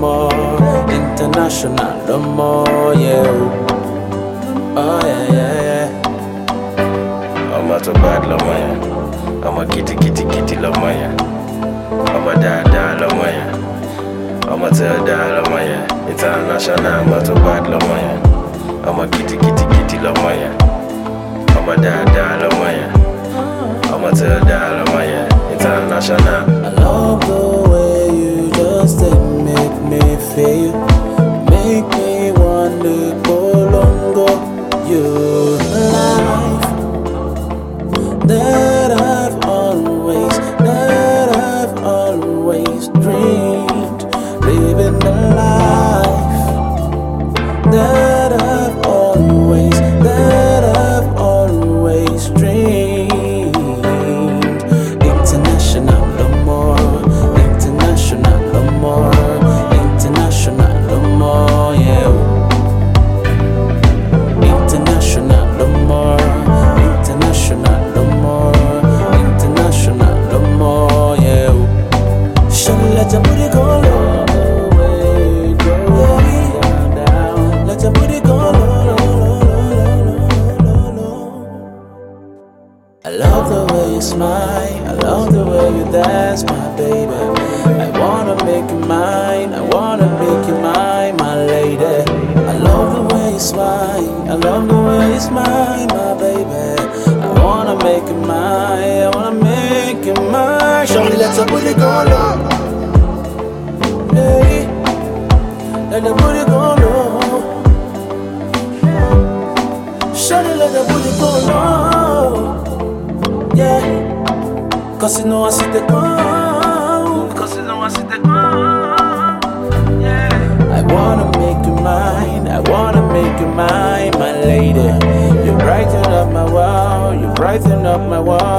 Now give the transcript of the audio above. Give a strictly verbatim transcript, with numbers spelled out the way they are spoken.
more. International, no more, yeah. Oh, yeah, yeah, yeah. I'm not a bad lamaya. I'm a kitty kitty kitty lamaya. I'm a da da lamaya. I'm a tell da lamaya. International, I'm not a bad lamaya. I'm a kitty kitty kitty lamaya. I'm a da da lamaya. I'm a tell da lamaya. International. I love the way you just make me feel. Make me want to go longer. Your life that I've always, that I've always dreamed. Living the life that I've always, that I've always dreamed. International, no more. International, no more. International, no more, yeah. International, no more. International, no more. International, no more, yeah. Shawty, let your booty go low. Let your booty go low, low, low, low, low, low. I love the way you smile, I love the way you dance, my baby. I wanna make you mine, I wanna make you mine, my lady. I love the way you smile, I love the way you smile, my baby. I wanna make you mine, I wanna make you mine. Shawty, let your booty go low. Hey, let the booty go low. Shawty, let the booty go low. Yeah, cause you know I see the go. Cause you know I see the go. Yeah, I wanna make you mine, I wanna make you mine, my lady. You brighten up my world, you brighten up my world.